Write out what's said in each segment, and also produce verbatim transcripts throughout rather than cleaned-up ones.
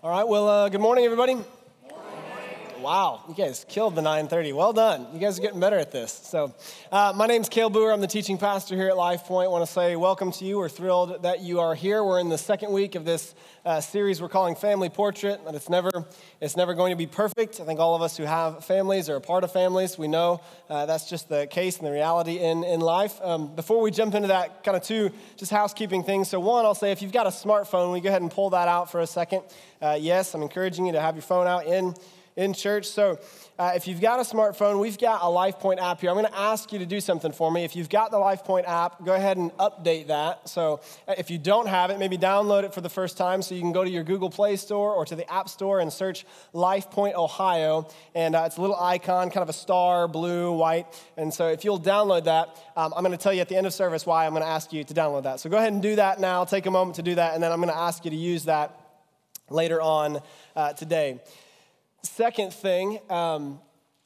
All right, well, uh, good morning, everybody. Wow, you guys killed the nine thirty. Well done. You guys are getting better at this. So uh, my name's Cale Boer. I'm the teaching pastor here at Life Point. I want to say welcome to you. We're thrilled that you are here. We're in the second week of this uh, series we're calling Family Portrait, and it's never it's never going to be perfect. I think all of us who have families or are part of families, we know uh, that's just the case and the reality in, in life. Um, before we jump into that, kind of two just housekeeping things. So one, I'll say if you've got a smartphone, we go ahead and pull that out for a second. Uh, yes, I'm encouraging you to have your phone out in in church. So uh, if you've got a smartphone, we've got a LifePoint app here. I'm going to ask you to do something for me. If you've got the LifePoint app, go ahead and update that. So uh, if you don't have it, maybe download it for the first time so you can go to your Google Play Store or to the App Store and search LifePoint Ohio. And uh, it's a little icon, kind of a star, blue, white. And so if you'll download that, um, I'm going to tell you at the end of service why I'm going to ask you to download that. So go ahead and do that now. Take a moment to do that. And then I'm going to ask you to use that later on uh, today. Second thing, um,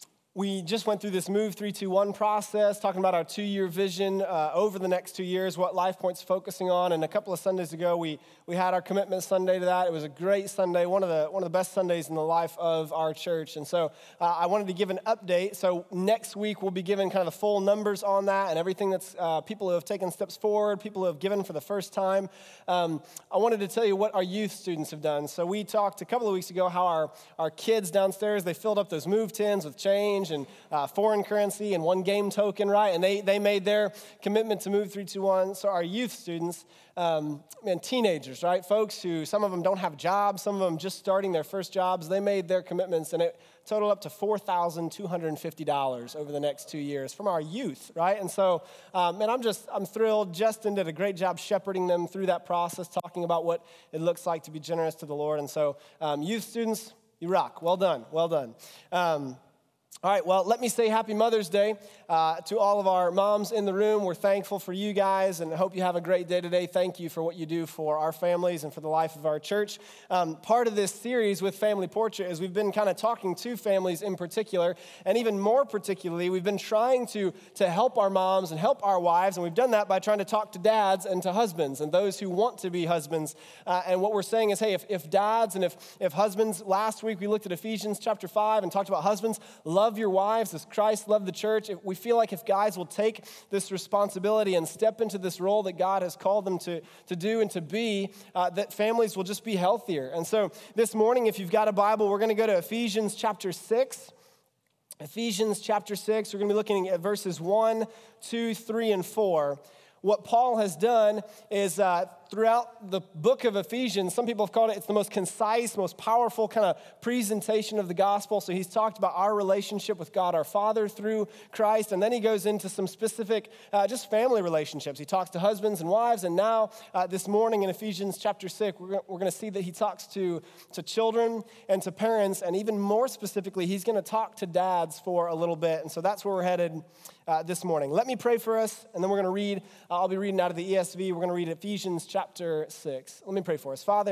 we just went through this Move three two one process, talking about our two-year vision uh, over the next two years, what LifePoint's focusing on. And a couple of Sundays ago, we we had our commitment Sunday to that. It was a great Sunday, one of the one of the best Sundays in the life of our church. And so uh, I wanted to give an update. So next week, we'll be giving kind of the full numbers on that and everything that's uh, people who have taken steps forward, people who have given for the first time. Um, I wanted to tell you what our youth students have done. So we talked a couple of weeks ago how our, our kids downstairs, they filled up those move tins with change and uh, foreign currency and one game token, right? And they they made their commitment to Move three two one. So our youth students, um, and teenagers, right? Folks who, some of them don't have jobs, some of them just starting their first jobs, they made their commitments, and it totaled up to four thousand two hundred fifty dollars over the next two years from our youth, right? And so, um, and I'm just, I'm thrilled. Justin did a great job shepherding them through that process, talking about what it looks like to be generous to the Lord. And so, um, youth students, you rock. Well done, well done. Um, All right, well, let me say happy Mother's Day uh, to all of our moms in the room. We're thankful for you guys, and I hope you have a great day today. Thank you for what you do for our families and for the life of our church. Um, part of this series with Family Portrait is we've been kind of talking to families in particular, and even more particularly, we've been trying to, to help our moms and help our wives, and we've done that by trying to talk to dads and to husbands and those who want to be husbands. Uh, and what we're saying is, hey, if, if dads and if, if husbands, last week we looked at Ephesians chapter five and talked about husbands, love your wives as Christ loved the church. If we feel like if guys will take this responsibility and step into this role that God has called them to, to do and to be, uh, that families will just be healthier. And so this morning, if you've got a Bible, we're going to go to Ephesians chapter six. Ephesians chapter six, we're going to be looking at verses one, two, three, and four. What Paul has done is uh, throughout the book of Ephesians, some people have called it, it's the most concise, most powerful kind of presentation of the gospel. So he's talked about our relationship with God our Father through Christ, and then he goes into some specific uh, just family relationships. He talks to husbands and wives, and now uh, this morning in Ephesians chapter six, we're, we're going to see that he talks to, to children and to parents, and even more specifically, he's going to talk to dads for a little bit. And so that's where we're headed uh, this morning. Let me pray for us, and then we're going to read. I'll be reading out of the E S V. We're going to read Ephesians chapter six. Let me pray for us. Father,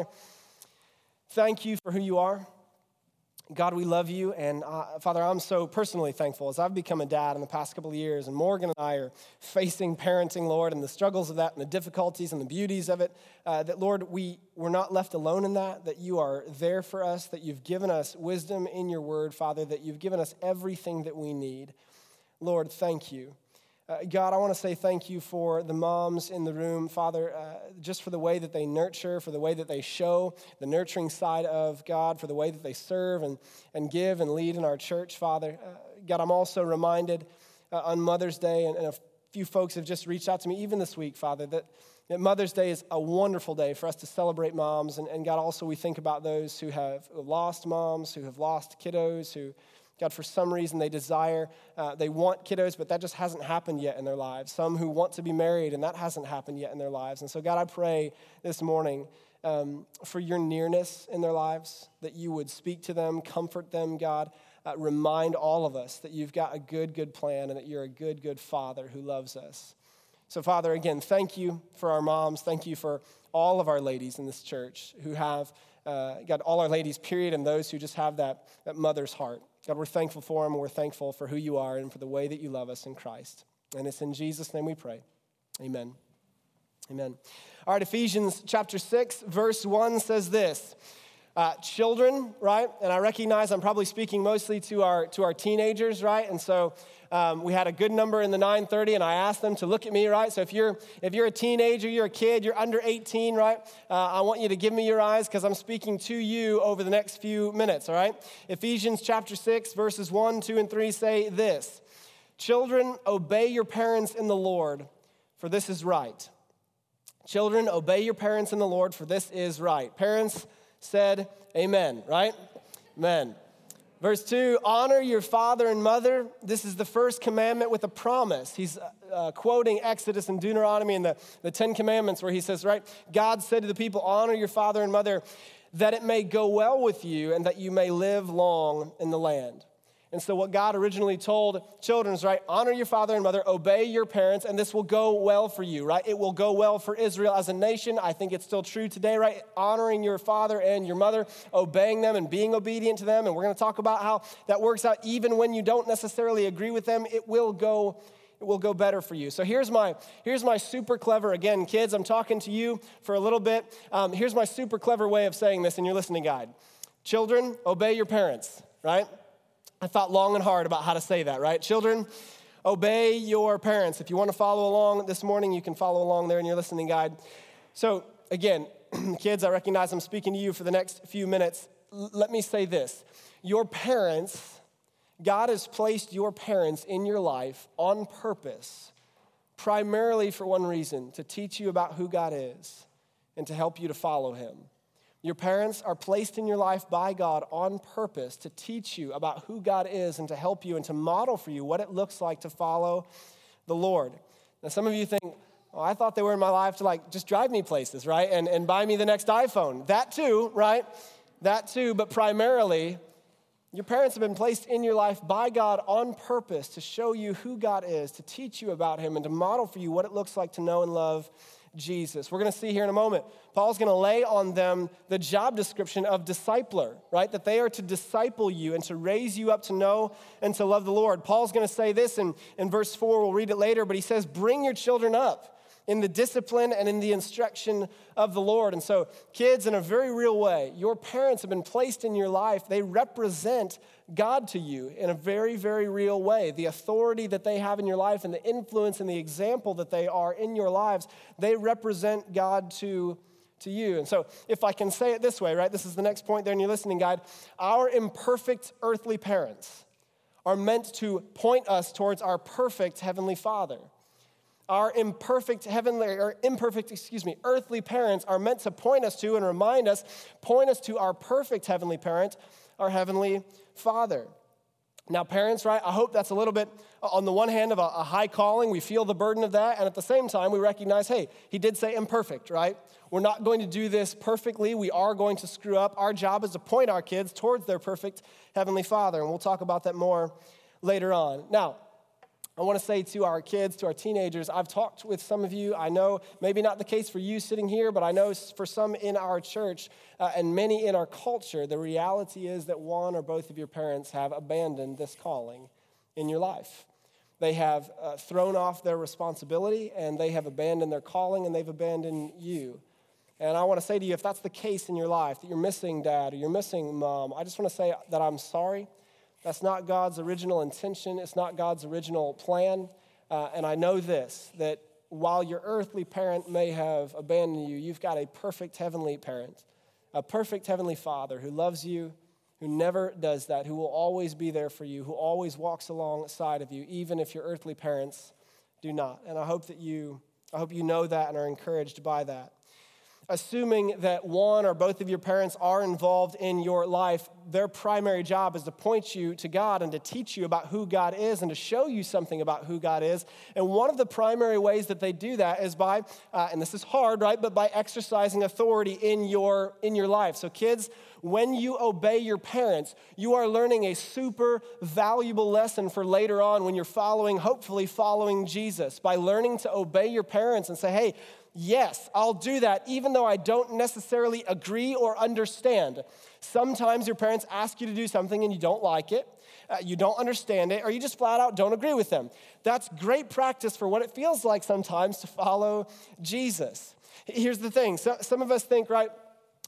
thank you for who you are. God, we love you. And uh, Father, I'm so personally thankful as I've become a dad in the past couple of years, and Morgan and I are facing parenting, Lord, and the struggles of that and the difficulties and the beauties of it, uh, that, Lord, we, we're not left alone in that, that you are there for us, that you've given us wisdom in your word, Father, that you've given us everything that we need. Lord, thank you. Uh, God, I want to say thank you for the moms in the room, Father, uh, just for the way that they nurture, for the way that they show the nurturing side of God, for the way that they serve and, and give and lead in our church, Father. Uh, God, I'm also reminded uh, on Mother's Day, and, and a few folks have just reached out to me even this week, Father, that, that Mother's Day is a wonderful day for us to celebrate moms. And, and God, also we think about those who have lost moms, who have lost kiddos, who God, for some reason they desire, uh, they want kiddos, but that just hasn't happened yet in their lives. Some who want to be married, and that hasn't happened yet in their lives. And so, God, I pray this morning um, for your nearness in their lives, that you would speak to them, comfort them, God. Uh, remind all of us that you've got a good, good plan and that you're a good, good Father who loves us. So, Father, again, thank you for our moms. Thank you for all of our ladies in this church who have, uh, God, all our ladies, period, and those who just have that, that mother's heart. God, we're thankful for them. We're thankful for who you are and for the way that you love us in Christ. And it's in Jesus' name we pray. Amen. Amen. All right, Ephesians chapter six, verse one says this. Uh, children, right? And I recognize I'm probably speaking mostly to our to our teenagers, right? And so um, we had a good number in the nine thirty, and I asked them to look at me, right? So if you're if you're a teenager, you're a kid, you're under eighteen, right? Uh, I want you to give me your eyes because I'm speaking to you over the next few minutes, all right? Ephesians chapter six, verses one, two, and three say this: Children, obey your parents in the Lord, for this is right. Children, obey your parents in the Lord, for this is right. Parents said amen, right? Amen. Verse two, honor your father and mother. This is the first commandment with a promise. He's uh, quoting Exodus and Deuteronomy and the, the Ten Commandments where he says, right, God said to the people, honor your father and mother that it may go well with you and that you may live long in the land. And so what God originally told children is, right, honor your father and mother, obey your parents, and this will go well for you, right? It will go well for Israel as a nation. I think it's still true today, right? Honoring your father and your mother, obeying them and being obedient to them. And we're going to talk about how that works out even when you don't necessarily agree with them. It will go It will go better for you. So here's my here's my super clever, again, kids, I'm talking to you for a little bit. Um, here's my super clever way of saying this in your listening guide. Children, obey your parents, right? I thought long and hard about how to say that, right? Children, obey your parents. If you want to follow along this morning, you can follow along there in your listening guide. So again, kids, I recognize I'm speaking to you for the next few minutes. L- let me say this. Your parents, God has placed your parents in your life on purpose, primarily for one reason, to teach you about who God is and to help you to follow him. Your parents are placed in your life by God on purpose to teach you about who God is and to help you and to model for you what it looks like to follow the Lord. Now, some of you think, oh, I thought they were in my life to like just drive me places, right? And, and buy me the next iPhone. That too, right? That too, but primarily, your parents have been placed in your life by God on purpose to show you who God is, to teach you about him, and to model for you what it looks like to know and love Jesus. We're going to see here in a moment, Paul's going to lay on them the job description of discipler, right? That they are to disciple you and to raise you up to know and to love the Lord. Paul's going to say this in, in verse four, we'll read it later, but he says, bring your children up in the discipline and in the instruction of the Lord. And so, kids, in a very real way, your parents have been placed in your life. They represent God to you in a very, very real way. The authority that they have in your life and the influence and the example that they are in your lives, they represent God to, to you. And so, if I can say it this way, right, this is the next point there in your listening guide. Our imperfect earthly parents are meant to point us towards our perfect Heavenly Father. Our imperfect heavenly, or imperfect, excuse me, earthly parents are meant to point us to and remind us, point us to our perfect heavenly parent, our Heavenly Father. Now, parents, right, I hope that's a little bit, on the one hand, of a, a high calling. We feel the burden of that, and at the same time, we recognize, hey, he did say imperfect, right? We're not going to do this perfectly. We are going to screw up. Our job is to point our kids towards their perfect Heavenly Father, and we'll talk about that more later on. Now, I want to say to our kids, to our teenagers, I've talked with some of you. I know maybe not the case for you sitting here, but I know for some in our church uh, and many in our culture, the reality is that one or both of your parents have abandoned this calling in your life. They have uh, thrown off their responsibility, and they have abandoned their calling, and they've abandoned you. And I want to say to you, if that's the case in your life, that you're missing dad or you're missing mom, I just want to say that I'm sorry. That's not God's original intention. It's not God's original plan. Uh, and I know this, that while your earthly parent may have abandoned you, you've got a perfect heavenly parent, a perfect heavenly Father who loves you, who never does that, who will always be there for you, who always walks alongside of you, even if your earthly parents do not. And I hope that you, I hope you know that and are encouraged by that. Assuming that one or both of your parents are involved in your life, their primary job is to point you to God and to teach you about who God is and to show you something about who God is. And one of the primary ways that they do that is by, uh, and this is hard, right, but by exercising authority in your, in your life. So kids, when you obey your parents, you are learning a super valuable lesson for later on when you're following, hopefully following Jesus, by learning to obey your parents and say, hey, yes, I'll do that, even though I don't necessarily agree or understand. Sometimes your parents ask you to do something and you don't like it, uh, you don't understand it, or you just flat out don't agree with them. That's great practice for what it feels like sometimes to follow Jesus. Here's the thing. So, some of us think, right,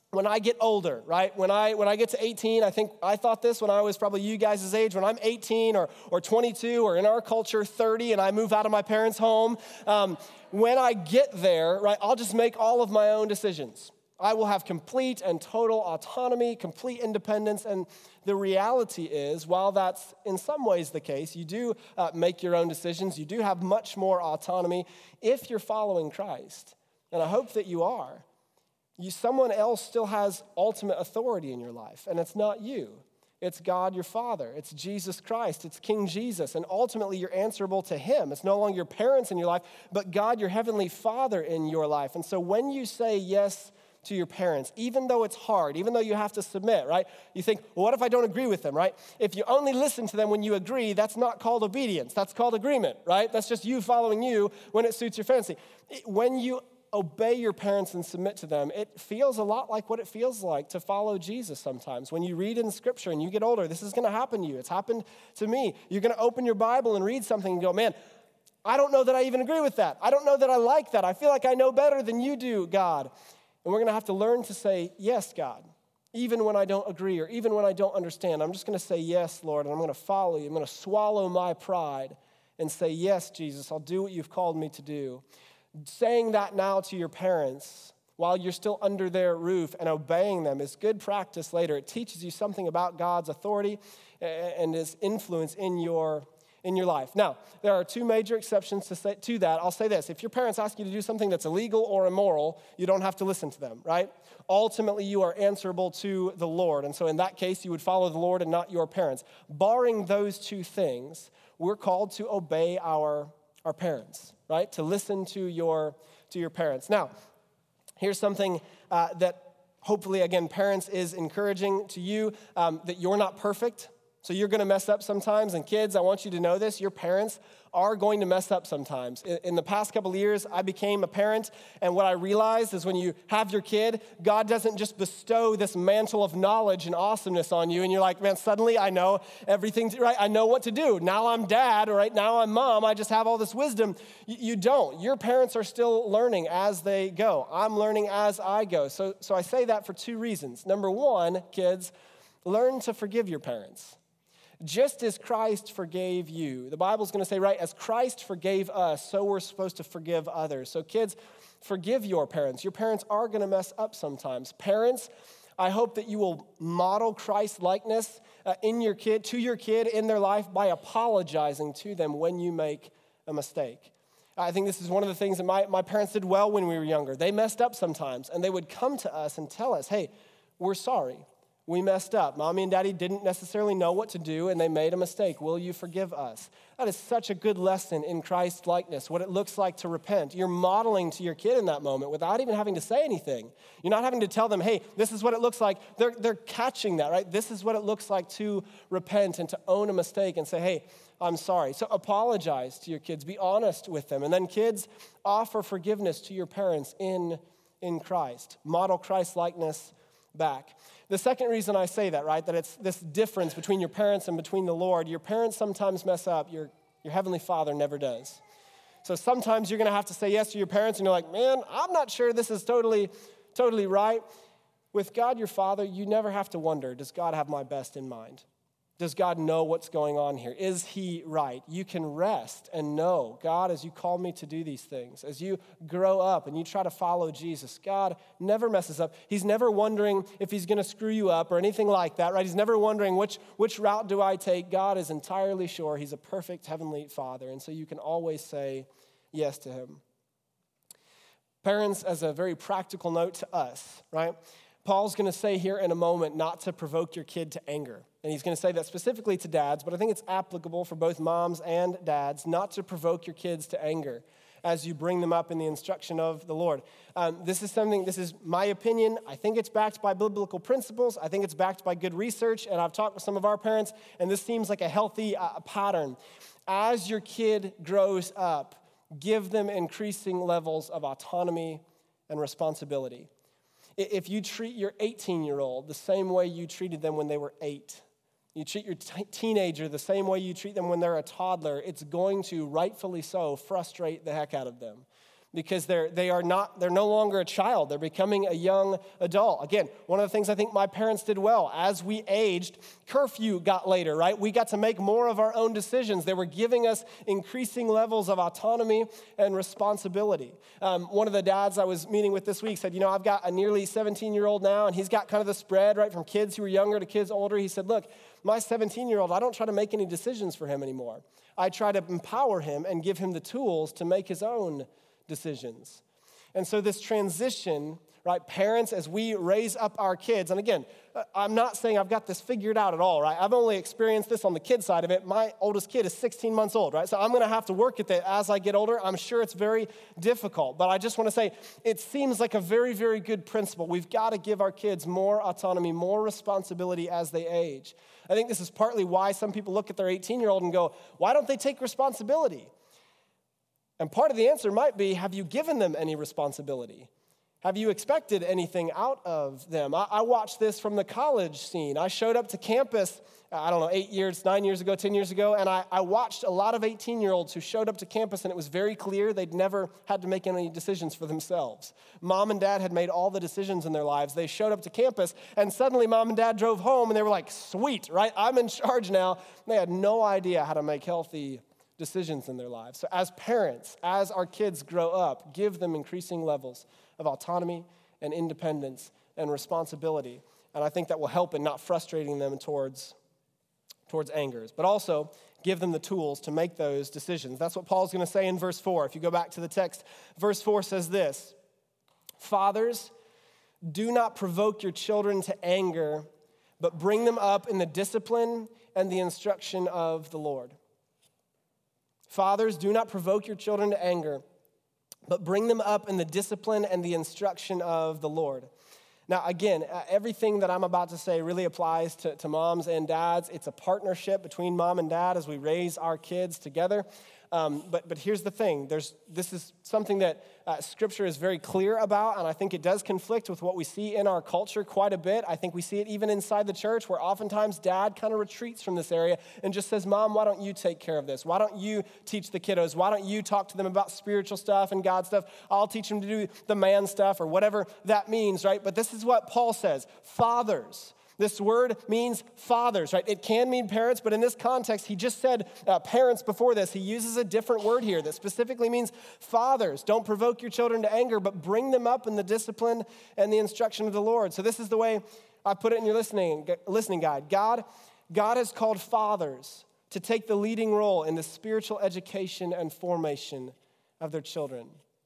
when I get older, right? When I when I get to eighteen, I think I thought this when I was probably you guys' age. When I'm eighteen or or twenty-two or in our culture thirty, and I move out of my parents' home, um, when I get there, right, I'll just make all of my own decisions. I will have complete and total autonomy, complete independence, and the reality is, while that's in some ways the case, you do uh, make your own decisions, you do have much more autonomy if you're following Christ, and I hope that you are. You, someone else still has ultimate authority in your life, and it's not you. It's God, your Father. It's Jesus Christ. It's King Jesus, and ultimately you're answerable to him. It's no longer your parents in your life, but God, your heavenly Father in your life. And so when you say yes to your parents, even though it's hard, even though you have to submit, right? You think, well, what if I don't agree with them, right? If you only listen to them when you agree, that's not called obedience. That's called agreement, right? That's just you following you when it suits your fancy. When you obey your parents and submit to them, it feels a lot like what it feels like to follow Jesus sometimes. When you read in Scripture and you get older, this is going to happen to you. It's happened to me. You're going to open your Bible and read something and go, man, I don't know that I even agree with that. I don't know that I like that. I feel like I know better than you do, God. And we're going to have to learn to say, yes, God, even when I don't agree or even when I don't understand. I'm just going to say, yes, Lord, and I'm going to follow you. I'm going to swallow my pride and say, yes, Jesus, I'll do what you've called me to do. Saying that now to your parents while you're still under their roof and obeying them is good practice later. It teaches you something about God's authority and his influence in your, in your life. Now, there are two major exceptions to, say, to that. I'll say this. If your parents ask you to do something that's illegal or immoral, you don't have to listen to them, right? Ultimately, you are answerable to the Lord. And so in that case, you would follow the Lord and not your parents. Barring those two things, we're called to obey our, our parents, right? To listen to your, to your parents. Now, here's something uh, that hopefully, again, parents is encouraging to you, um, that you're not perfect. So you're going to mess up sometimes. And kids, I want you to know this. Your parents are going to mess up sometimes. In, in the past couple of years, I became a parent. And what I realized is when you have your kid, God doesn't just bestow this mantle of knowledge and awesomeness on you. And you're like, man, suddenly I know everything, to, right? I know what to do. Now I'm dad, or right now I'm mom. I just have all this wisdom. You, you don't. Your parents are still learning as they go. I'm learning as I go. So, so I say that for two reasons. Number one, kids, learn to forgive your parents. Just as Christ forgave you. The Bible's going to say, right, as Christ forgave us, so we're supposed to forgive others. So kids, forgive your parents. Your parents are going to mess up sometimes. Parents, I hope that you will model Christ-likeness uh, in your kid, to your kid in their life by apologizing to them when you make a mistake. I think this is one of the things that my, my parents did well when we were younger. They messed up sometimes, and they would come to us and tell us, hey, we're sorry. We messed up. Mommy and daddy didn't necessarily know what to do, and they made a mistake. Will you forgive us? That is such a good lesson in Christ likeness, what it looks like to repent. You're modeling to your kid in that moment without even having to say anything. You're not having to tell them, hey, this is what it looks like. They're, they're catching that, right? This is what it looks like to repent and to own a mistake and say, hey, I'm sorry. So apologize to your kids. Be honest with them. And then kids, offer forgiveness to your parents in, in Christ. Model Christ likeness back. The second reason I say that, right, that it's this difference between your parents and between the Lord, your parents sometimes mess up, your, your Heavenly Father never does. So sometimes you're going to have to say yes to your parents, and you're like, man, I'm not sure this is totally, totally right. With God, your Father, you never have to wonder, does God have my best in mind? Does God know what's going on here? Is he right? You can rest and know, God, as you call me to do these things, as you grow up and you try to follow Jesus, God never messes up. He's never wondering if he's going to screw you up or anything like that, right? He's never wondering which, which route do I take. God is entirely sure he's a perfect heavenly Father, and so you can always say yes to him. Parents, as a very practical note to us, right? Paul's going to say here in a moment not to provoke your kid to anger. And he's going to say that specifically to dads, but I think it's applicable for both moms and dads, not to provoke your kids to anger as you bring them up in the instruction of the Lord. Um, this is something, this is my opinion. I think it's backed by biblical principles. I think it's backed by good research. And I've talked with some of our parents, and this seems like a healthy uh, pattern. As your kid grows up, give them increasing levels of autonomy and responsibility. If you treat your eighteen-year-old the same way you treated them when they were eight, you treat your t- teenager the same way you treat them when they're a toddler, it's going to, rightfully so, frustrate the heck out of them. because they're, they are not, they're no longer a child. They're becoming a young adult. Again, one of the things I think my parents did well, as we aged, curfew got later, right? We got to make more of our own decisions. They were giving us increasing levels of autonomy and responsibility. Um, one of the dads I was meeting with this week said, you know, I've got a nearly seventeen-year-old now, and he's got kind of the spread, right, from kids who are younger to kids older. He said, look, my seventeen-year-old, I don't try to make any decisions for him anymore. I try to empower him and give him the tools to make his own decisions. And so this transition, right, parents, as we raise up our kids, and again, I'm not saying I've got this figured out at all, right? I've only experienced this on the kid side of it. My oldest kid is sixteen months old, right? So I'm going to have to work at it as I get older. I'm sure it's very difficult, but I just want to say it seems like a very, very good principle. We've got to give our kids more autonomy, more responsibility as they age. I think this is partly why some people look at their eighteen-year-old and go, why don't they take responsibility? And part of the answer might be, have you given them any responsibility? Have you expected anything out of them? I, I watched this from the college scene. I showed up to campus, I don't know, eight years, nine years ago, ten years ago, and I, I watched a lot of eighteen-year-olds who showed up to campus, and it was very clear they'd never had to make any decisions for themselves. Mom and dad had made all the decisions in their lives. They showed up to campus, and suddenly mom and dad drove home, and they were like, sweet, right? I'm in charge now. They had no idea how to make healthy decisions in their lives. So as parents, as our kids grow up, give them increasing levels of autonomy and independence and responsibility. And I think that will help in not frustrating them towards, towards angers, but also give them the tools to make those decisions. That's what Paul's going to say in verse four. If you go back to the text, verse four says this, fathers, do not provoke your children to anger, but bring them up in the discipline and the instruction of the Lord. Fathers, do not provoke your children to anger, but bring them up in the discipline and the instruction of the Lord. Now, again, everything that I'm about to say really applies to, to moms and dads. It's a partnership between mom and dad as we raise our kids together. Um, but but here's the thing. There's this is something that uh, Scripture is very clear about, and I think it does conflict with what we see in our culture quite a bit. I think we see it even inside the church, where oftentimes dad kind of retreats from this area and just says, Mom, why don't you take care of this? Why don't you teach the kiddos? Why don't you talk to them about spiritual stuff and God stuff? I'll teach them to do the man stuff or whatever that means, right? But this is what Paul says. Fathers. This word means fathers, right? It can mean parents, but in this context, he just said uh, parents before this. He uses a different word here that specifically means fathers. Don't provoke your children to anger, but bring them up in the discipline and the instruction of the Lord. So this is the way I put it in your listening, listening guide. God, God has called fathers to take the leading role in the spiritual education and formation of their children.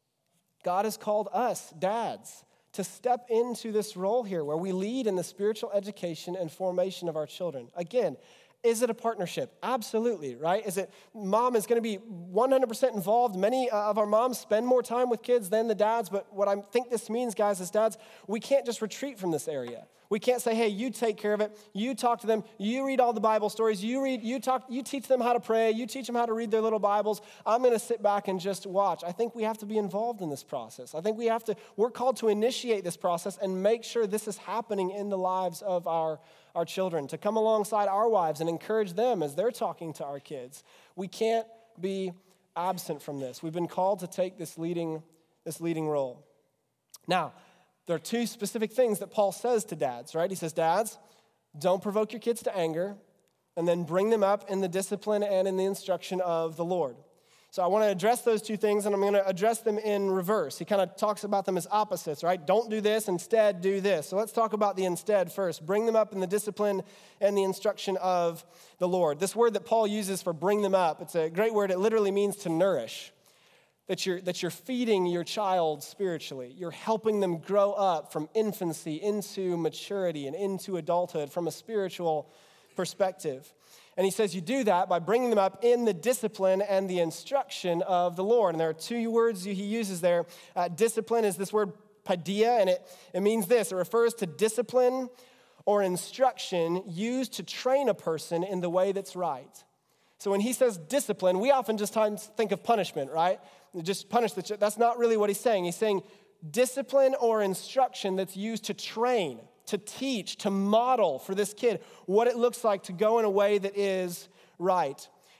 God has called us, dads, to step into this role here where we lead in the spiritual education and formation of our children. Again, is it a partnership? Absolutely, right? Is it, mom is going to be one hundred percent involved. Many of our moms spend more time with kids than the dads, but what I think this means, guys, is dads, we can't just retreat from this area. We can't say, hey, you take care of it. You talk to them. You read all the Bible stories. You read, you talk, you teach them how to pray. You teach them how to read their little Bibles. I'm going to sit back and just watch. I think we have to be involved in this process. I think we have to, we're called to initiate this process and make sure this is happening in the lives of our, our children, to come alongside our wives and encourage them as they're talking to our kids. We can't be absent from this. We've been called to take this leading, this leading role. Now, there are two specific things that Paul says to dads, right? He says, dads, don't provoke your kids to anger, and then bring them up in the discipline and in the instruction of the Lord. So I want to address those two things, and I'm going to address them in reverse. He kind of talks about them as opposites, right? Don't do this, instead do this. So let's talk about the instead first. Bring them up in the discipline and the instruction of the Lord. This word that Paul uses for bring them up, it's a great word. It literally means to nourish. That you're, that you're feeding your child spiritually. You're helping them grow up from infancy into maturity and into adulthood from a spiritual perspective. And he says you do that by bringing them up in the discipline and the instruction of the Lord. And there are two words he uses there. Uh, discipline is this word paideia, and it, it means this. It refers to discipline or instruction used to train a person in the way that's right. So when he says discipline, we often just think of punishment, right? Just punish the child. That's not really what he's saying. He's saying discipline or instruction that's used to train, to teach, to model for this kid what it looks like to go in a way that is right.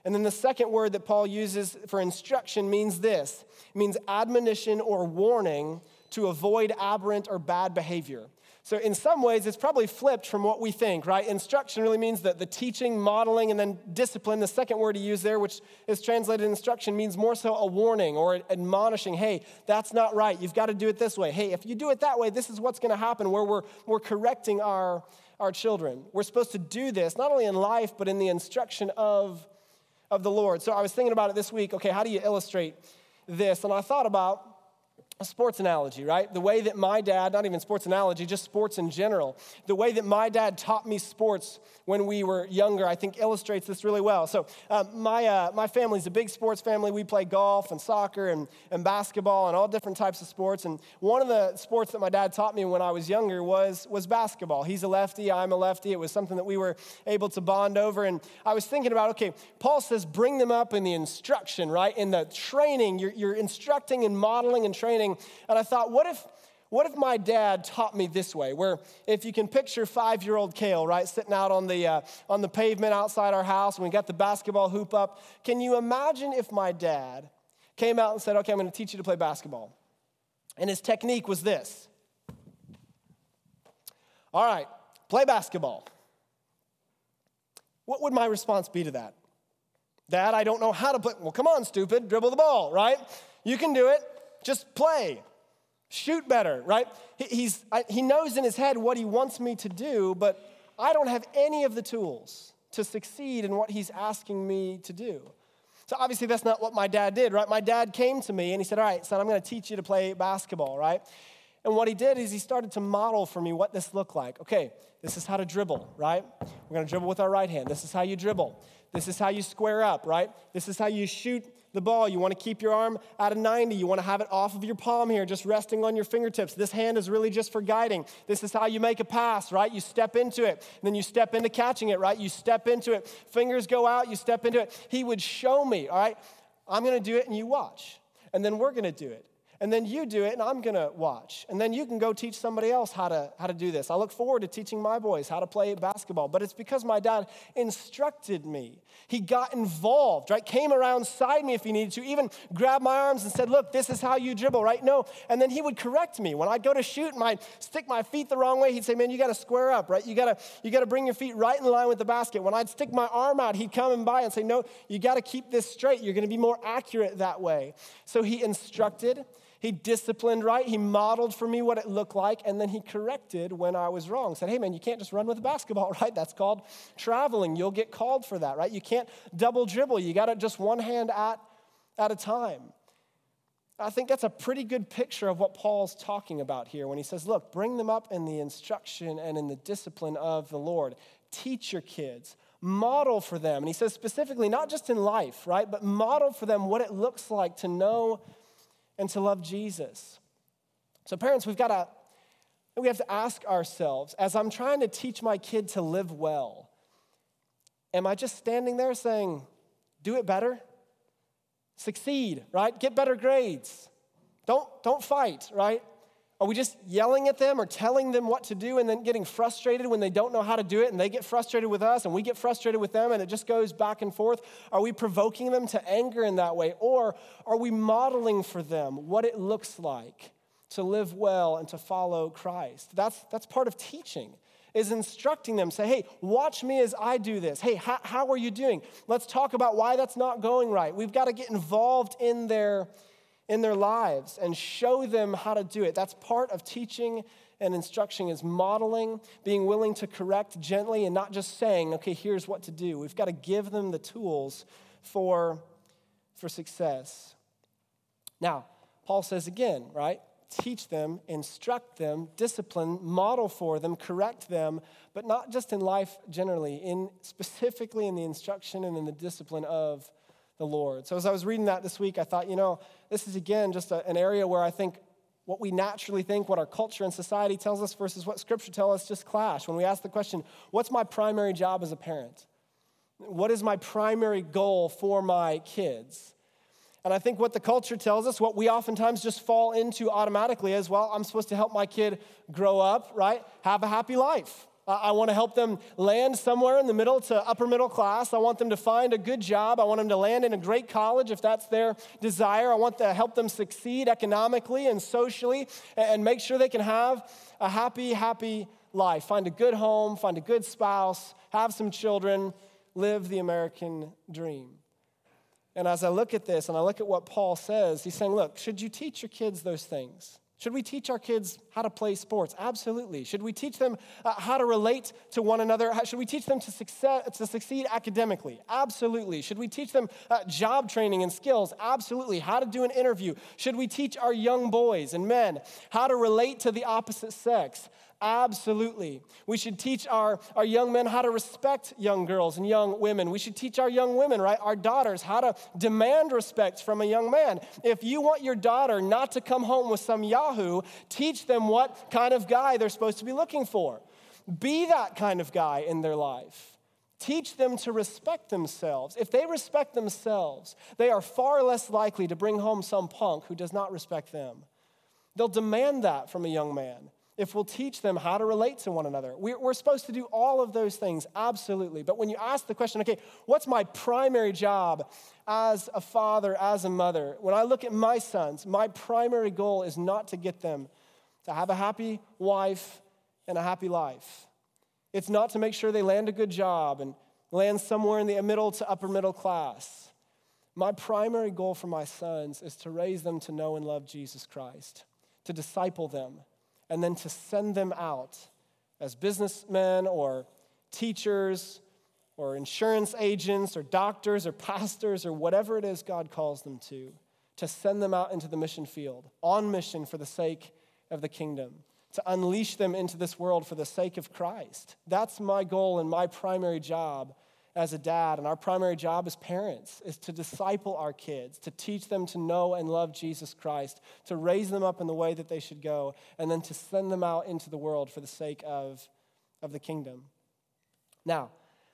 And then the second word that Paul uses for instruction means this. It means admonition or warning to avoid aberrant or bad behavior. So in some ways, it's probably flipped from what we think, right? Instruction really means that the teaching, modeling, and then discipline. The second word he used there, which is translated instruction, means more so a warning or admonishing. Hey, that's not right. You've got to do it this way. Hey, if you do it that way, this is what's going to happen, where we're, we're correcting our, our children. We're supposed to do this, not only in life, but in the instruction of, of the Lord. So I was thinking about it this week. Okay, how do you illustrate this? And I thought about a sports analogy, right? The way that my dad, not even sports analogy, just sports in general, the way that my dad taught me sports when we were younger, I think illustrates this really well. So uh, my uh, my family's a big sports family. We play golf and soccer and, and basketball and all different types of sports. And one of the sports that my dad taught me when I was younger was, was basketball. He's a lefty, I'm a lefty. It was something that we were able to bond over. And I was thinking about, okay, Paul says bring them up in the instruction, right? In the training, you're, you're instructing and modeling and training. And I thought, what if what if my dad taught me this way, where if you can picture five-year-old Cale, right, sitting out on the uh, on the pavement outside our house, and we got the basketball hoop up. Can you imagine if my dad came out and said, okay, I'm going to teach you to play basketball. And his technique was this. All right, play basketball. What would my response be to that? Dad, I don't know how to play. Well, come on, stupid, dribble the ball, right? You can do it. Just play. Shoot better, right? He, he's, I, he knows in his head what he wants me to do, but I don't have any of the tools to succeed in what he's asking me to do. So obviously that's not what my dad did, right? My dad came to me and he said, all right, son, I'm going to teach you to play basketball, right? And what he did is he started to model for me what this looked like. Okay, this is how to dribble, right? We're going to dribble with our right hand. This is how you dribble. This is how you square up, right? This is how you shoot the ball. You want to keep your arm at a ninety. You want to have it off of your palm here, just resting on your fingertips. This hand is really just for guiding. This is how you make a pass, right? You step into it, and then you step into catching it, right? You step into it. Fingers go out, you step into it. He would show me, all right? I'm going to do it, and you watch. And then we're going to do it. And then you do it, and I'm going to watch. And then you can go teach somebody else how to, how to do this. I look forward to teaching my boys how to play basketball. But it's because my dad instructed me. He got involved, right? Came around side me if he needed to, even grabbed my arms and said, look, this is how you dribble, right? No. And then he would correct me. When I'd go to shoot and I'd stick my feet the wrong way, he'd say, man, you got to square up, right? You got to you got to bring your feet right in line with the basket. When I'd stick my arm out, he'd come in by and say, no, you got to keep this straight. You're going to be more accurate that way. So he instructed. He disciplined, right? He modeled for me what it looked like, and then he corrected when I was wrong. Said, hey, man, you can't just run with a basketball, right? That's called traveling. You'll get called for that, right? You can't double dribble. You got to just one hand at, at a time. I think that's a pretty good picture of what Paul's talking about here when he says, look, bring them up in the instruction and in the discipline of the Lord. Teach your kids. Model for them. And he says specifically, not just in life, right? But model for them what it looks like to know and to love Jesus. So parents, we've got to, we have to ask ourselves, as I'm trying to teach my kid to live well, am I just standing there saying, do it better? Succeed, right? Get better grades. Don't, don't fight, right? Are we just yelling at them or telling them what to do and then getting frustrated when they don't know how to do it and they get frustrated with us and we get frustrated with them and it just goes back and forth? Are we provoking them to anger in that way? Or are we modeling for them what it looks like to live well and to follow Christ? That's, that's part of teaching, is instructing them. Say, hey, watch me as I do this. Hey, how, how are you doing? Let's talk about why that's not going right. We've got to get involved in their in their lives and show them how to do it. That's part of teaching and instruction, is modeling, being willing to correct gently and not just saying, okay, here's what to do. We've got to give them the tools for, for success. Now, Paul says again, right? Teach them, instruct them, discipline, model for them, correct them, but not just in life generally, in specifically in the instruction and in the discipline of the Lord. So as I was reading that this week, I thought, you know, this is again just a, an area where I think what we naturally think, what our culture and society tells us versus what Scripture tells us just clash. When we ask the question, what's my primary job as a parent? What is my primary goal for my kids? And I think what the culture tells us, what we oftentimes just fall into automatically is, well, I'm supposed to help my kid grow up, right? Have a happy life. I want to help them land somewhere in the middle to upper middle class. I want them to find a good job. I want them to land in a great college if that's their desire. I want to help them succeed economically and socially and make sure they can have a happy, happy life. Find a good home, find a good spouse, have some children, live the American dream. And as I look at this and I look at what Paul says, he's saying, look, should you teach your kids those things? Should we teach our kids how to play sports? Absolutely. Should we teach them uh, how to relate to one another? How, should we teach them to, success, to succeed academically? Absolutely. Should we teach them uh, job training and skills? Absolutely. How to do an interview? Should we teach our young boys and men how to relate to the opposite sex? Absolutely. We should teach our, our young men how to respect young girls and young women. We should teach our young women, right, our daughters, how to demand respect from a young man. If you want your daughter not to come home with some yahoo, teach them what kind of guy they're supposed to be looking for. Be that kind of guy in their life. Teach them to respect themselves. If they respect themselves, they are far less likely to bring home some punk who does not respect them. They'll demand that from a young man. If we'll teach them how to relate to one another. We're supposed to do all of those things, absolutely. But when you ask the question, okay, what's my primary job as a father, as a mother? When I look at my sons, my primary goal is not to get them to have a happy wife and a happy life. It's not to make sure they land a good job and land somewhere in the middle to upper middle class. My primary goal for my sons is to raise them to know and love Jesus Christ, to disciple them, and then to send them out as businessmen or teachers or insurance agents or doctors or pastors or whatever it is God calls them to, to send them out into the mission field, on mission for the sake of the kingdom, to unleash them into this world for the sake of Christ. That's my goal and my primary job as a dad, and our primary job as parents is to disciple our kids, to teach them to know and love Jesus Christ, to raise them up in the way that they should go, and then to send them out into the world for the sake of, of the kingdom. Now,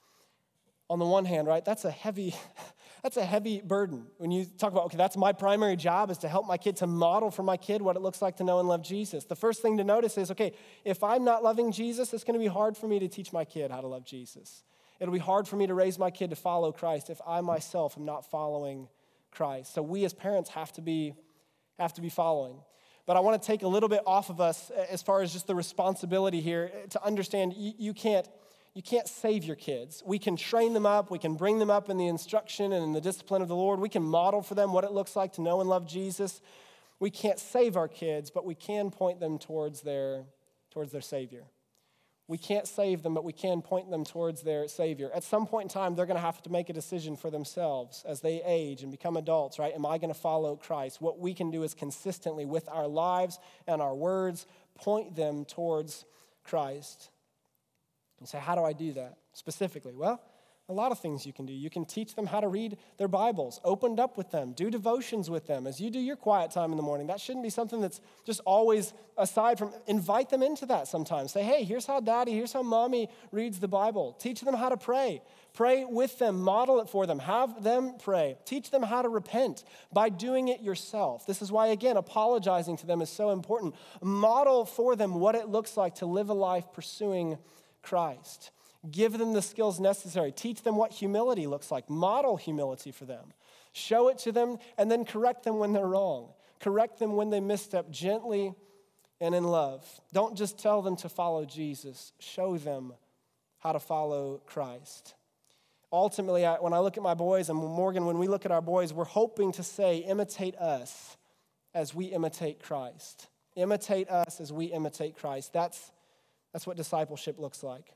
on the one hand, right, that's a heavy, that's a heavy burden. When you talk about, okay, that's my primary job is to help my kid, to model for my kid what it looks like to know and love Jesus. The first thing to notice is, okay, if I'm not loving Jesus, it's going to be hard for me to teach my kid how to love Jesus. It'll be hard for me to raise my kid to follow Christ if I myself am not following Christ. So we as parents have to be, have to be following. But I want to take a little bit off of us as far as just the responsibility here to understand you, you can't, you can't save your kids. We can train them up. We can bring them up in the instruction and in the discipline of the Lord. We can model for them what it looks like to know and love Jesus. We can't save our kids, but we can point them towards their, towards their Savior. We can't save them, but we can point them towards their Savior. At some point in time, they're going to have to make a decision for themselves as they age and become adults, right? Am I going to follow Christ? What we can do is consistently, with our lives and our words, point them towards Christ. And say, how do I do that specifically? Well, a lot of things you can do. You can teach them how to read their Bibles, opened up with them, do devotions with them as you do your quiet time in the morning. That shouldn't be something that's just always aside from, invite them into that sometimes. Say, hey, here's how daddy, here's how mommy reads the Bible. Teach them how to pray. Pray with them, model it for them, have them pray. Teach them how to repent by doing it yourself. This is why, again, apologizing to them is so important. Model for them what it looks like to live a life pursuing Christ. Give them the skills necessary. Teach them what humility looks like. Model humility for them. Show it to them and then correct them when they're wrong. Correct them when they misstep gently and in love. Don't just tell them to follow Jesus. Show them how to follow Christ. Ultimately, I, when I look at my boys, and Morgan, when we look at our boys, we're hoping to say, imitate us as we imitate Christ. Imitate us as we imitate Christ. That's, that's what discipleship looks like.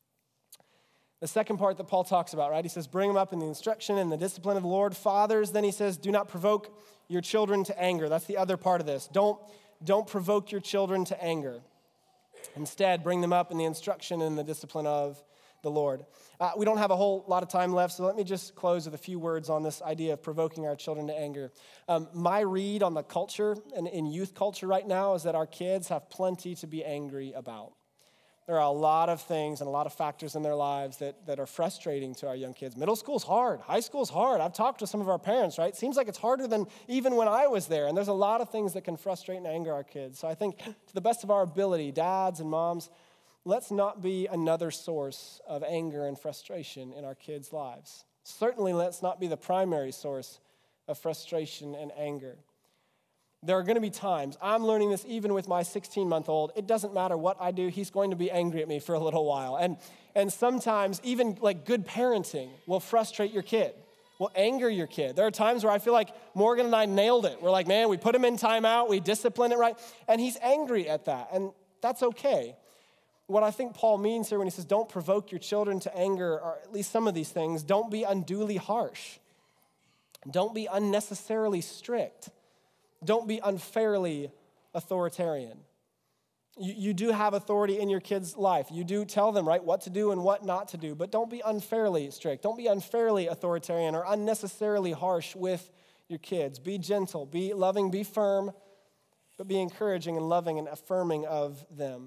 The second part that Paul talks about, right? He says, bring them up in the instruction and the discipline of the Lord. Fathers, then he says, do not provoke your children to anger. That's the other part of this. Don't, don't provoke your children to anger. Instead, bring them up in the instruction and the discipline of the Lord. Uh, we don't have a whole lot of time left, so let me just close with a few words on this idea of provoking our children to anger. Um, my read on the culture and in youth culture right now is that our kids have plenty to be angry about. There are a lot of things and a lot of factors in their lives that, that are frustrating to our young kids. Middle school's hard. High school's hard. I've talked to some of our parents, right? It seems like it's harder than even when I was there. And there's a lot of things that can frustrate and anger our kids. So I think to the best of our ability, dads and moms, let's not be another source of anger and frustration in our kids' lives. Certainly, let's not be the primary source of frustration and anger. There are going to be times, I'm learning this even with my sixteen-month-old, it doesn't matter what I do, he's going to be angry at me for a little while. And, and sometimes even like good parenting will frustrate your kid, will anger your kid. There are times where I feel like Morgan and I nailed it. We're like, man, we put him in timeout, we discipline it right, and he's angry at that, and that's okay. What I think Paul means here when he says don't provoke your children to anger, or at least some of these things, don't be unduly harsh. Don't be unnecessarily strict. Don't be unfairly authoritarian. You, you do have authority in your kid's life. You do tell them, right, what to do and what not to do, but don't be unfairly strict. Don't be unfairly authoritarian or unnecessarily harsh with your kids. Be gentle, be loving, be firm, but be encouraging and loving and affirming of them.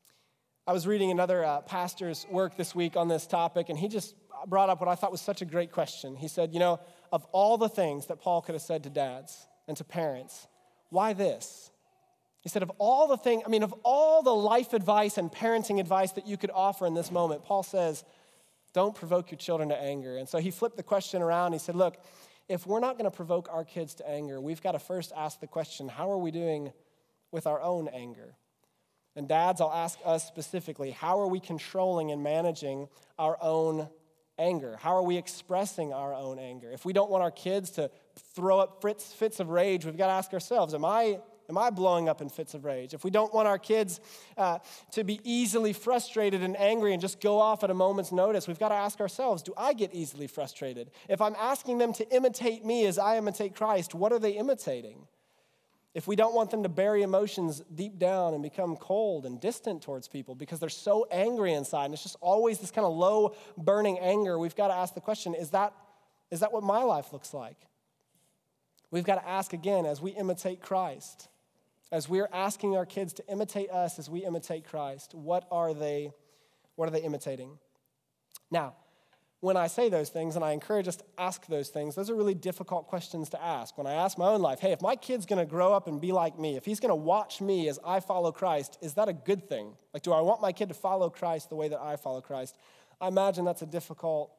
I was reading another uh, pastor's work this week on this topic, and he just brought up what I thought was such a great question. He said, you know, of all the things that Paul could have said to dads and to parents, why this? He said, of all the things, I mean, of all the life advice and parenting advice that you could offer in this moment, Paul says, don't provoke your children to anger. And so he flipped the question around. He said, look, if we're not going to provoke our kids to anger, we've got to first ask the question, how are we doing with our own anger? And dads, I'll ask us specifically, how are we controlling and managing our own anger? How are we expressing our own anger? If we don't want our kids to throw up fits, fits of rage, we've got to ask ourselves, am I, am I blowing up in fits of rage? If we don't want our kids uh, to be easily frustrated and angry and just go off at a moment's notice, we've got to ask ourselves, do I get easily frustrated? If I'm asking them to imitate me as I imitate Christ, what are they imitating? If we don't want them to bury emotions deep down and become cold and distant towards people because they're so angry inside, and it's just always this kind of low burning anger, we've got to ask the question, is that, is that what my life looks like? We've got to ask again as we imitate Christ, as we're asking our kids to imitate us as we imitate Christ, what are they, what are they imitating? Now, when I say those things and I encourage us to ask those things, those are really difficult questions to ask. When I ask my own life, hey, if my kid's going to grow up and be like me, if he's going to watch me as I follow Christ, is that a good thing? Like, do I want my kid to follow Christ the way that I follow Christ? I imagine that's a difficult,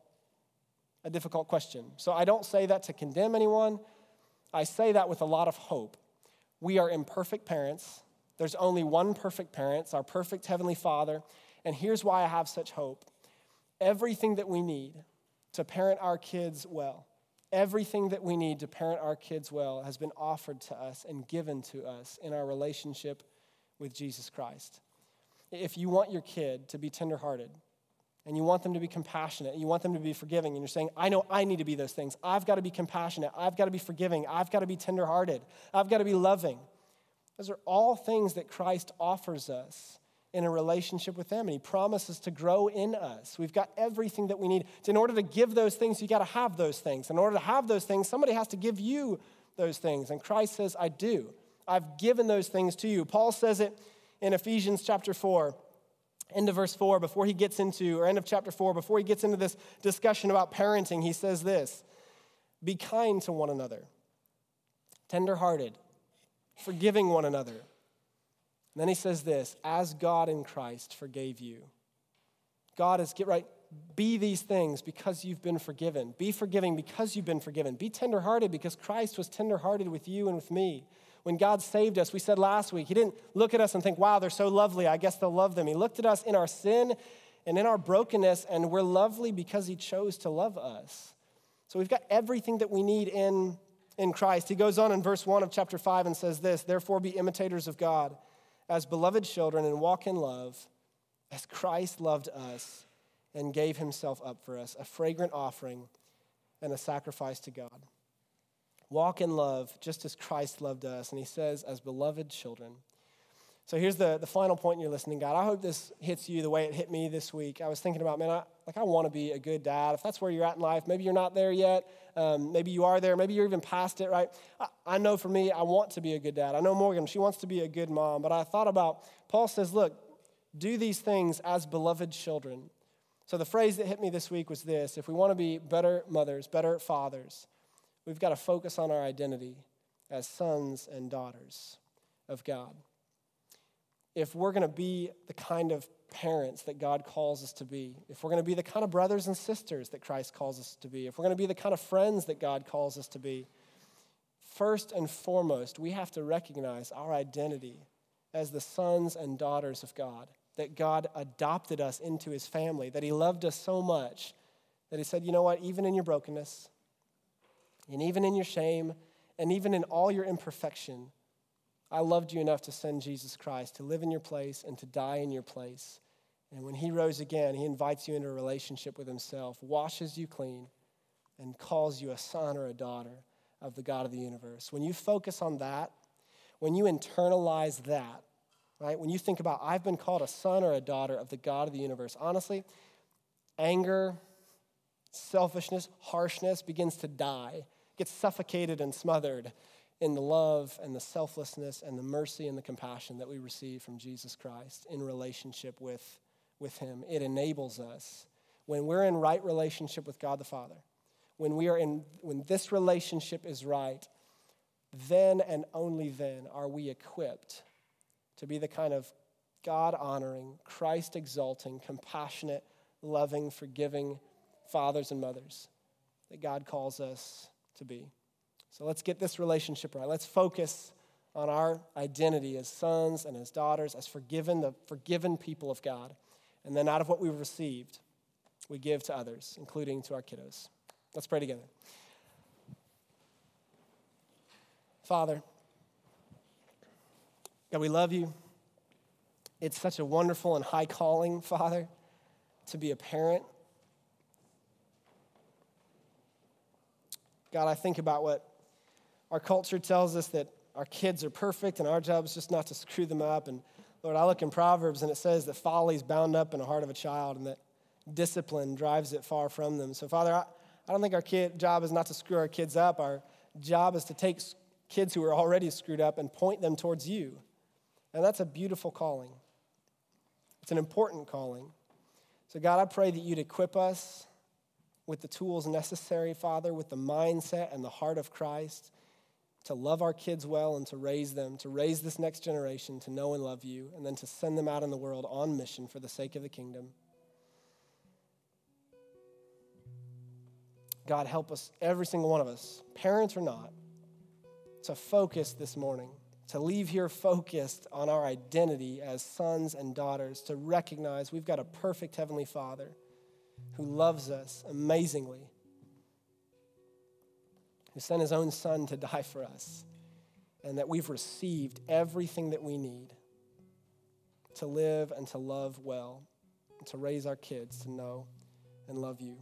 a difficult question. So I don't say that to condemn anyone. I say that with a lot of hope. We are imperfect parents. There's only one perfect parent, our perfect Heavenly Father. And here's why I have such hope. Everything that we need to parent our kids well, everything that we need to parent our kids well has been offered to us and given to us in our relationship with Jesus Christ. If you want your kid to be tenderhearted, and you want them to be compassionate, and you want them to be forgiving, and you're saying, I know I need to be those things. I've got to be compassionate. I've got to be forgiving. I've got to be tenderhearted. I've got to be loving. Those are all things that Christ offers us in a relationship with them, and he promises to grow in us. We've got everything that we need. In order to give those things, you got to have those things. In order to have those things, somebody has to give you those things, and Christ says, I do. I've given those things to you. Paul says it in Ephesians chapter four, end of verse four, before he gets into, or end of chapter four, before he gets into this discussion about parenting, he says this, be kind to one another, tenderhearted, forgiving one another. And then he says this, as God in Christ forgave you. God is, get right, be these things because you've been forgiven. Be forgiving because you've been forgiven. Be tenderhearted because Christ was tenderhearted with you and with me. When God saved us, we said last week, he didn't look at us and think, wow, they're so lovely, I guess they'll love them. He looked at us in our sin and in our brokenness, and we're lovely because he chose to love us. So we've got everything that we need in, in Christ. He goes on in verse one of chapter five and says this, therefore be imitators of God as beloved children and walk in love as Christ loved us and gave himself up for us, a fragrant offering and a sacrifice to God. Walk in love just as Christ loved us. And he says, as beloved children. So here's the, the final point in your listening guide. I hope this hits you the way it hit me this week. I was thinking about, man, I, like I want to be a good dad. If that's where you're at in life, maybe you're not there yet. Um, maybe you are there. Maybe you're even past it, right? I, I know for me, I want to be a good dad. I know Morgan, she wants to be a good mom. But I thought about, Paul says, look, do these things as beloved children. So the phrase that hit me this week was this, if we want to be better mothers, better fathers, we've got to focus on our identity as sons and daughters of God. If we're going to be the kind of parents that God calls us to be, if we're going to be the kind of brothers and sisters that Christ calls us to be, if we're going to be the kind of friends that God calls us to be, first and foremost, we have to recognize our identity as the sons and daughters of God, that God adopted us into his family, that he loved us so much that he said, you know what, even in your brokenness, and even in your shame, and even in all your imperfection, I loved you enough to send Jesus Christ to live in your place and to die in your place. And when he rose again, he invites you into a relationship with himself, washes you clean, and calls you a son or a daughter of the God of the universe. When you focus on that, when you internalize that, right, when you think about, I've been called a son or a daughter of the God of the universe, honestly, anger, selfishness, harshness begins to die, gets suffocated and smothered in the love and the selflessness and the mercy and the compassion that we receive from Jesus Christ in relationship with, with him. It enables us, when we're in right relationship with God the Father, when we are in, when this relationship is right, then and only then are we equipped to be the kind of God-honoring, Christ-exalting, compassionate, loving, forgiving fathers and mothers that God calls us to be. So let's get this relationship right. Let's focus on our identity as sons and as daughters, as forgiven, the forgiven people of God. And then out of what we've received, we give to others, including to our kiddos. Let's pray together. Father, God, we love you. It's such a wonderful and high calling, Father, to be a parent. God, I think about what our culture tells us, that our kids are perfect and our job is just not to screw them up. And Lord, I look in Proverbs and it says that folly is bound up in the heart of a child and that discipline drives it far from them. So Father, I, I don't think our kid job is not to screw our kids up. Our job is to take kids who are already screwed up and point them towards you. And that's a beautiful calling. It's an important calling. So God, I pray that you'd equip us with the tools necessary, Father, with the mindset and the heart of Christ, to love our kids well and to raise them, to raise this next generation to know and love you, and then to send them out in the world on mission for the sake of the kingdom. God, help us, every single one of us, parents or not, to focus this morning, to leave here focused on our identity as sons and daughters, to recognize we've got a perfect Heavenly Father who loves us amazingly, who sent his own son to die for us, and that we've received everything that we need to live and to love well, and to raise our kids to know and love you.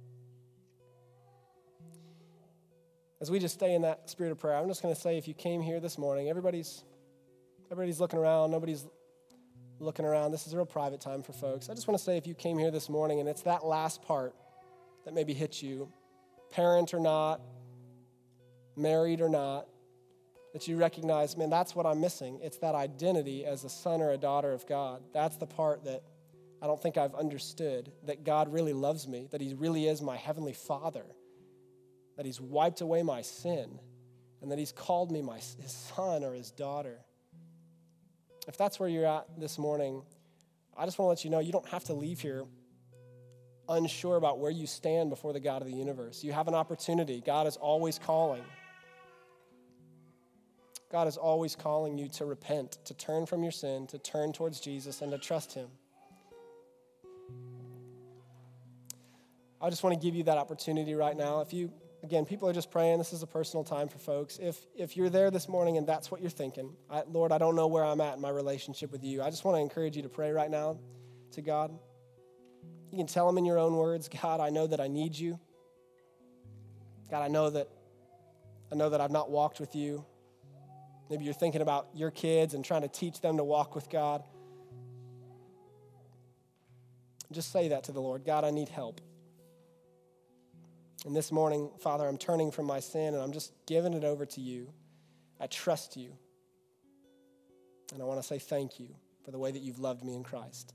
As we just stay in that spirit of prayer, I'm just going to say, if you came here this morning, everybody's everybody's looking around, nobody's looking around. This is a real private time for folks. I just want to say, if you came here this morning and it's that last part that maybe hit you, parent or not, married or not, that you recognize, man, that's what I'm missing. It's that identity as a son or a daughter of God. That's the part that I don't think I've understood, that God really loves me, that he really is my heavenly Father, that he's wiped away my sin, and that he's called me my, his son or his daughter. If that's where you're at this morning, I just want to let you know you don't have to leave here unsure about where you stand before the God of the universe. You have an opportunity. God is always calling. God is always calling you to repent, to turn from your sin, to turn towards Jesus, and to trust him. I just want to give you that opportunity right now. If you, again, people are just praying. This is a personal time for folks. If if you're there this morning and that's what you're thinking, I, Lord, I don't know where I'm at in my relationship with you, I just want to encourage you to pray right now to God. You can tell him in your own words, God, I know that I need you. God, I know that I know that I've not walked with you. Maybe you're thinking about your kids and trying to teach them to walk with God. Just say that to the Lord. God, I need help. And this morning, Father, I'm turning from my sin and I'm just giving it over to you. I trust you. And I want to say thank you for the way that you've loved me in Christ.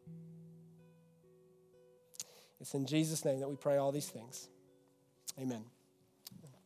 It's in Jesus' name that we pray all these things. Amen.